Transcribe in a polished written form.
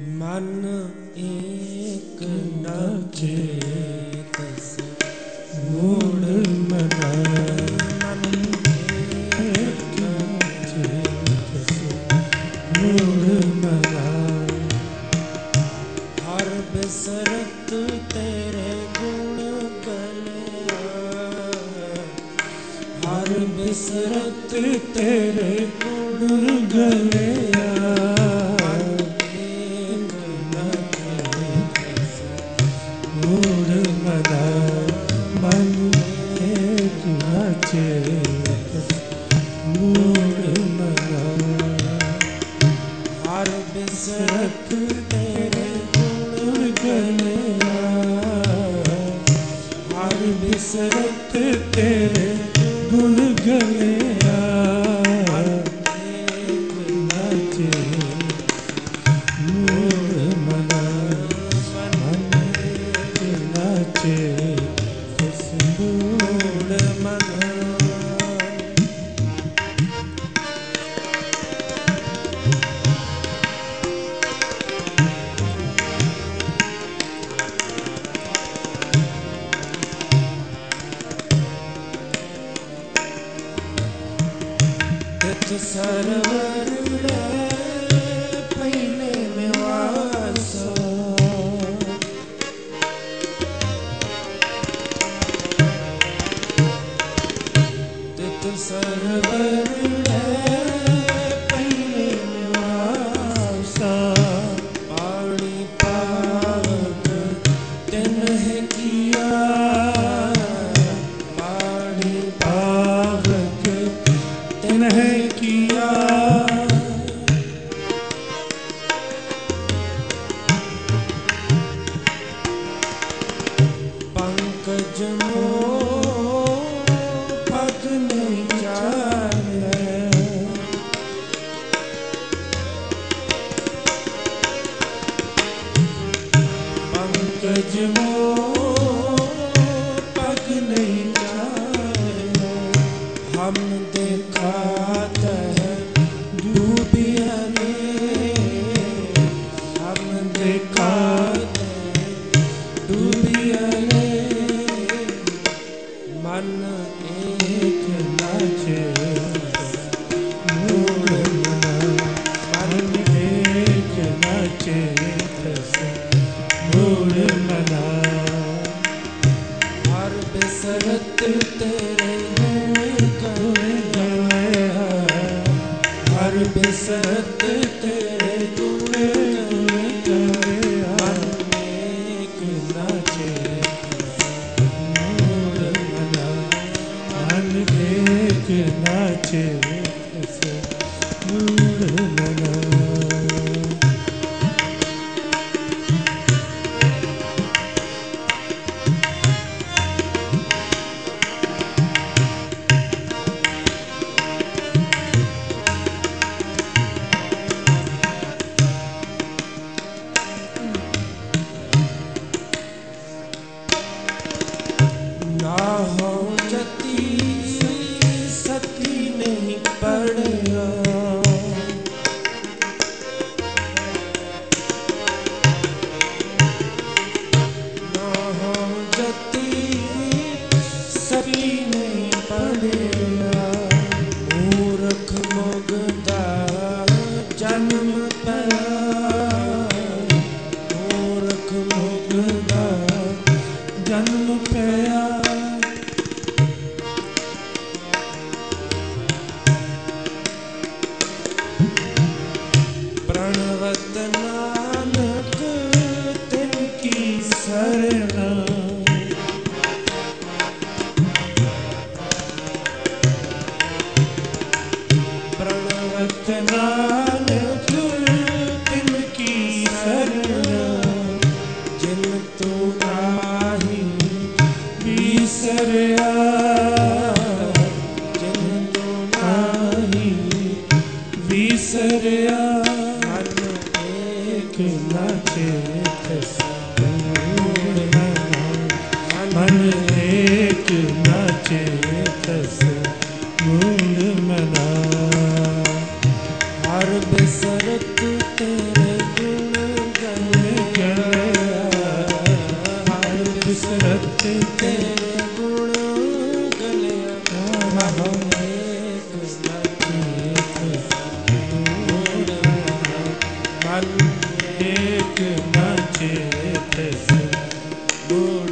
मन एक नाचे तस मूड मना। मन एक नाचे तस मूड मना। हर बिसरत तेरे गुण गलिया। हर बिसरत तेरे गुण गलिया। हर बिसरत तेरे गुण गलिया। हर बिसरत तेरे गुण गलिया। एक नाचे मूड मना। मन एक नाचे तस मूड मना। सरवर पहले में वासा। तित सरवर पहले में वासा। पानी पावक तिन्ह किया। पानी पावक तिन्ह किया। पंकज मोह पग नहीं चाले। पंकज मोह पग नहीं चाले। हम देखात है डूबिया ने। हम देखात है डूबिया ने। मन एक नाचे मूड मना। मन एक नाचे तस मूड मना। हर बिसरत तेरे गुण गलिया। हर बिसरत तेरे गुण गलिया। मन एक नाचे मूड मना। मन एक नाचे तस मूड मना। ना हो जती सती नहीं पड़या। ना हो जती सती नहीं पड़या। मूर्ख मुगदा जन्म पाया। मूर्ख मुगदा जन्म पाया। प्रणवत नानक तिनकी शरणा। प्रणवत नानक तिनकी शरणा। जिन तू नाही बिसरया। जिन तू नाही बिसरया। मन एक नाचे तस मूड मना। मन एक नाचे तस मूड मना। हर बिसरत तेरे गुण तेरे गुण गलिया मन एक न चेत गुण मन एक न चेत गुण